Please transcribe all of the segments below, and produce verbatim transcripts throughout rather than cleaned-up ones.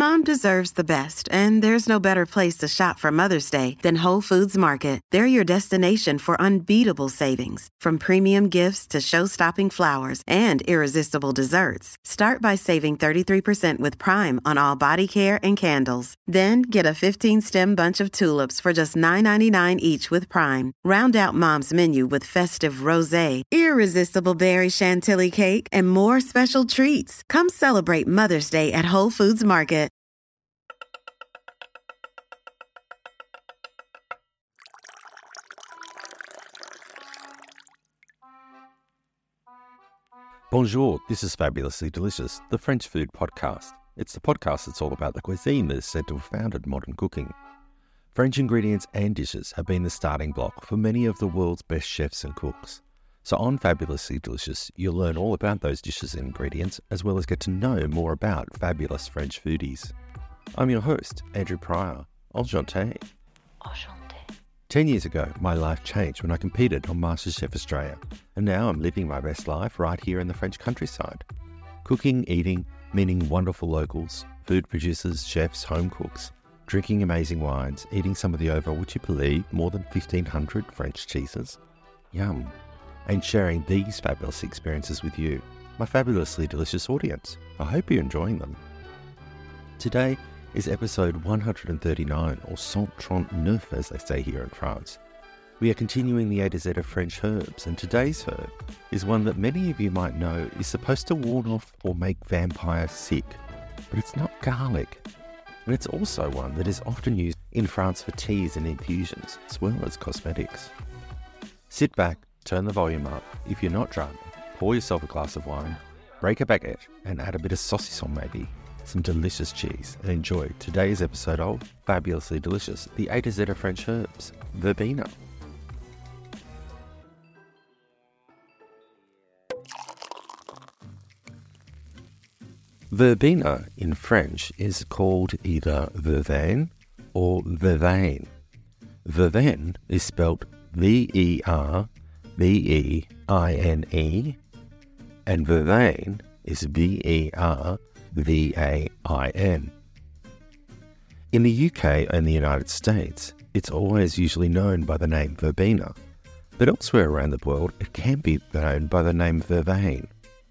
Mom deserves the best, and there's no better place to shop for Mother's Day than Whole Foods Market. They're your destination for unbeatable savings, from premium gifts to show-stopping flowers and irresistible desserts. Start by saving thirty-three percent with Prime on all body care and candles. Then get a fifteen-stem bunch of tulips for just nine ninety-nine each with Prime. Round out Mom's menu with festive rosé, irresistible berry chantilly cake, and more special treats. Come celebrate Mother's Day at Whole Foods Market. Bonjour, this is Fabulously Delicious, the French food podcast. It's the podcast that's all about the cuisine that is said to have founded modern cooking. French ingredients and dishes have been the starting block for many of the world's best chefs and cooks. So on Fabulously Delicious, you'll learn all about those dishes and ingredients, as well as get to know more about fabulous French foodies. I'm your host, Andrew Pryor. Enchanté. Enchanté. Ten years ago, my life changed when I competed on MasterChef Australia, and now I'm living my best life right here in the French countryside. Cooking, eating, meeting wonderful locals, food producers, chefs, home cooks, drinking amazing wines, eating some of the over, would you believe, more than fifteen hundred French cheeses. Yum. And sharing these fabulous experiences with you, my fabulously delicious audience. I hope you're enjoying them. Today is episode one hundred thirty-nine, or cent trente-neuf as they say here in France. We are continuing the A to Z of French herbs, and today's herb is one that many of you might know is supposed to warn off or make vampires sick, but it's not garlic. And it's also one that is often used in France for teas and infusions, as well as cosmetics. Sit back, turn the volume up. If you're not drunk, pour yourself a glass of wine, break a baguette, and add a bit of saucisson maybe, some delicious cheese, and enjoy today's episode of Fabulously Delicious, the A to Z of French herbs, verbena. Verbena in French is called either verveine or vervain. Vervain is spelled V E R V E I N E, and vervain is V E R V A I N. In the U K and the United States, it's always usually known by the name verbena, but elsewhere around the world it can be known by the name vervain.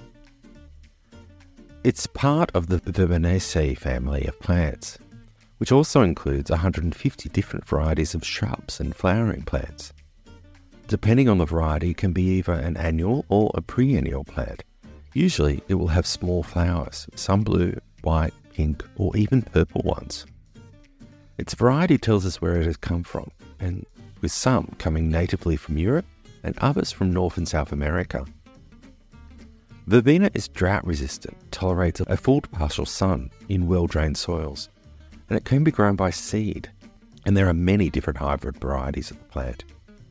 It's part of the Verbenaceae family of plants, which also includes one hundred fifty different varieties of shrubs and flowering plants. Depending on the variety, it can be either an annual or a perennial plant. Usually it will have small flowers, some blue, white, pink, or even purple ones. Its variety tells us where it has come from, and with some coming natively from Europe and others from North and South America. Verbena is drought resistant, tolerates a full to partial sun in well-drained soils, and it can be grown by seed, and there are many different hybrid varieties of the plant.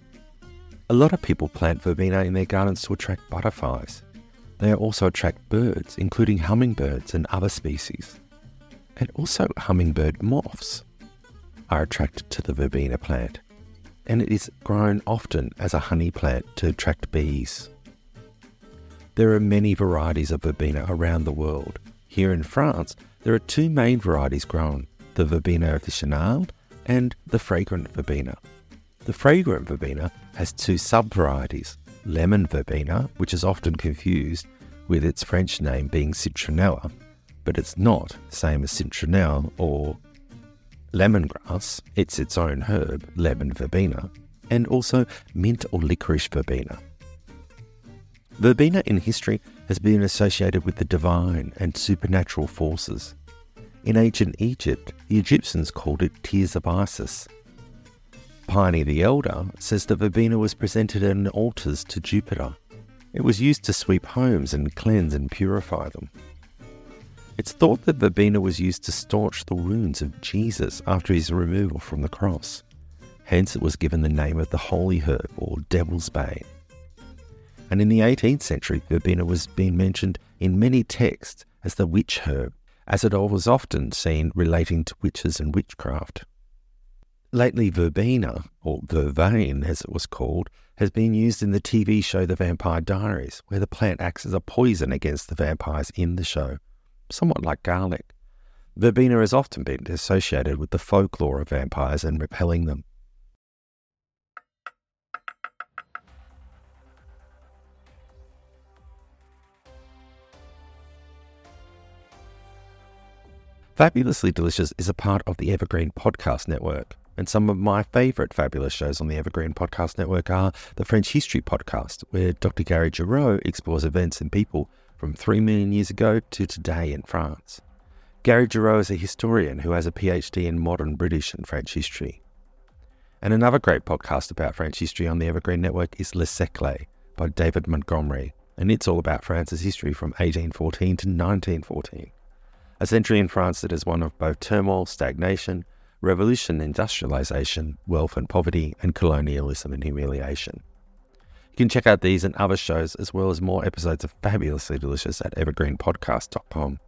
A lot of people plant verbena in their gardens to attract butterflies. They also attract birds, including hummingbirds and other species. And also hummingbird moths are attracted to the verbena plant, and it is grown often as a honey plant to attract bees. There are many varieties of verbena around the world. Here in France, there are two main varieties grown, the verbena officinale and the fragrant verbena. The fragrant verbena has two sub-varieties, lemon verbena, which is often confused with its French name being citronella, but it's not the same as citronelle or lemongrass. It's its own herb, lemon verbena, and also mint or licorice verbena. Verbena in history has been associated with the divine and supernatural forces. In ancient Egypt, the Egyptians called it tears of Isis. Pliny the Elder says that verbena was presented on altars to Jupiter. It was used to sweep homes and cleanse and purify them. It's thought that verbena was used to staunch the wounds of Jesus after his removal from the cross. Hence it was given the name of the holy herb or devil's bane. And in the eighteenth century, verbena was being mentioned in many texts as the witch herb, as it was often seen relating to witches and witchcraft. Lately, verbena, or vervain as it was called, has been used in the T V show The Vampire Diaries, where the plant acts as a poison against the vampires in the show, somewhat like garlic. Verbena has often been associated with the folklore of vampires and repelling them. Fabulously Delicious is a part of the Evergreen Podcast Network, and some of my favourite fabulous shows on the Evergreen Podcast Network are the French History Podcast, where Doctor Gary Giraud explores events and people from three million years ago to today in France. Gary Giraud is a historian who has a PhD in modern British and French history. And another great podcast about French history on the Evergreen Network is Le Siècle by David Montgomery, and it's all about France's history from eighteen fourteen to nineteen fourteen. A century in France that is one of both turmoil, stagnation, revolution, industrialization, wealth and poverty, and colonialism and humiliation. You can check out these and other shows, as well as more episodes of Fabulously Delicious at evergreen podcast dot com.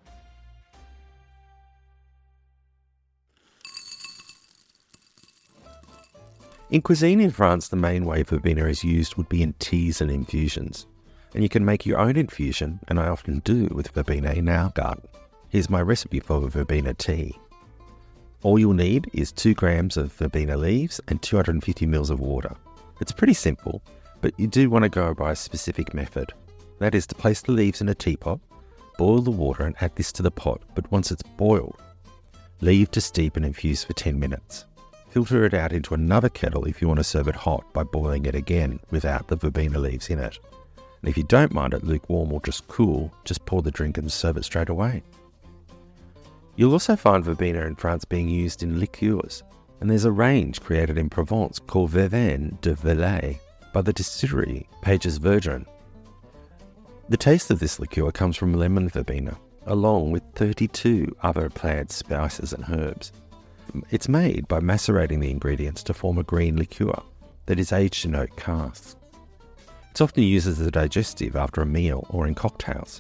In cuisine in France, the main way verbena is used would be in teas and infusions. And you can make your own infusion, and I often do with verbena in our garden. Here's my recipe for the verbena tea. All you'll need is two grams of verbena leaves and two hundred fifty milliliters of water. It's pretty simple, but you do want to go by a specific method. That is to place the leaves in a teapot, boil the water and add this to the pot, but once it's boiled, leave to steep and infuse for ten minutes. Filter it out into another kettle if you want to serve it hot by boiling it again without the verbena leaves in it. And if you don't mind it lukewarm or just cool, just pour the drink and serve it straight away. You'll also find verbena in France being used in liqueurs, and there's a range created in Provence called Verveine de Velay by the distillery Pages Verdurin. The taste of this liqueur comes from lemon verbena, along with thirty-two other plants, spices and herbs. It's made by macerating the ingredients to form a green liqueur that is aged in oak casks. It's often used as a digestive after a meal or in cocktails.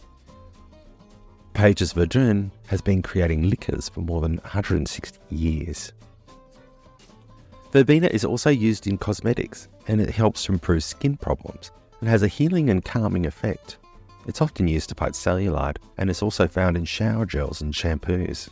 Pages Verdurin has been creating liquors for more than one hundred sixty years. Verbena is also used in cosmetics, and it helps to improve skin problems and has a healing and calming effect. It's often used to fight cellulite, and is also found in shower gels and shampoos.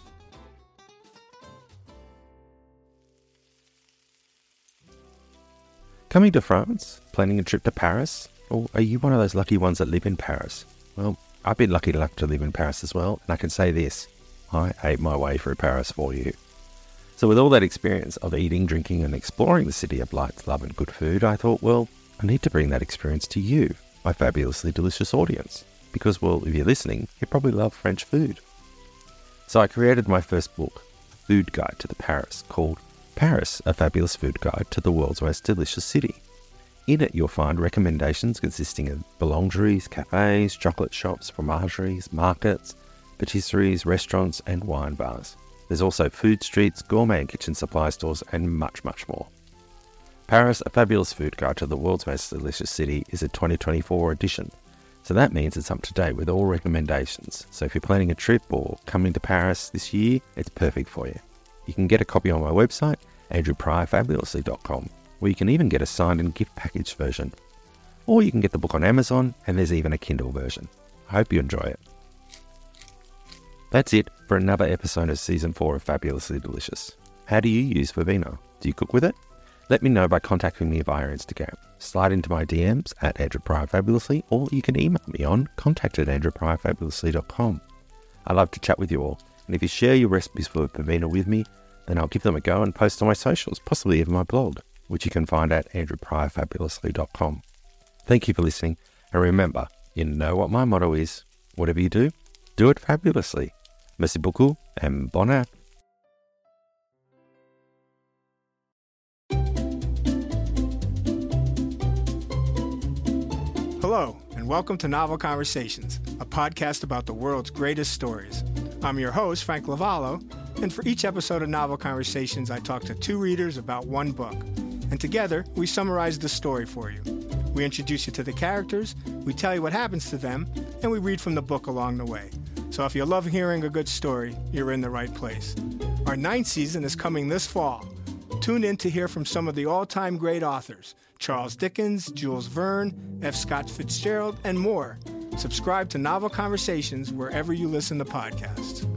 Coming to France? Planning a trip to Paris? Or are you one of those lucky ones that live in Paris? Well, I've been lucky enough to live in Paris as well, and I can say this, I ate my way through Paris for you. So with all that experience of eating, drinking and exploring the city of lights, love and good food, I thought, well, I need to bring that experience to you, my fabulously delicious audience. Because, well, if you're listening, you probably love French food. So I created my first book, Food Guide to the Paris, called Paris, A Fabulous Food Guide to the World's Most Delicious City. In it, you'll find recommendations consisting of boulangeries, cafes, chocolate shops, fromageries, markets, patisseries, restaurants, and wine bars. There's also food streets, gourmet and kitchen supply stores, and much, much more. Paris, A Fabulous Food Guide to the World's Most Delicious City is a twenty twenty-four edition. So that means it's up to date with all recommendations. So if you're planning a trip or coming to Paris this year, it's perfect for you. You can get a copy on my website, andrew pryor fabulously dot com. Where you can even get a signed and gift package version. Or you can get the book on Amazon, and there's even a Kindle version. I hope you enjoy it. That's it for another episode of Season four of Fabulously Delicious. How do you use verbena? Do you cook with it? Let me know by contacting me via Instagram. Slide into my D Ms at Andrew Pryor Fabulously, or you can email me on contact at andrew pryor fabulously dot com. I love to chat with you all, and if you share your recipes for verbena with me, then I'll give them a go and post on my socials, possibly even my blog, which you can find at andrew pryor fabulously dot com. Thank you for listening, and remember, you know what my motto is. Whatever you do, do it fabulously. Merci beaucoup, and bon app. Hello, and welcome to Novel Conversations, a podcast about the world's greatest stories. I'm your host, Frank Lavallo, and for each episode of Novel Conversations, I talk to two readers about one book. And together, we summarize the story for you. We introduce you to the characters, we tell you what happens to them, and we read from the book along the way. So if you love hearing a good story, you're in the right place. Our ninth season is coming this fall. Tune in to hear from some of the all-time great authors, Charles Dickens, Jules Verne, F. Scott Fitzgerald, and more. Subscribe to Novel Conversations wherever you listen to podcasts.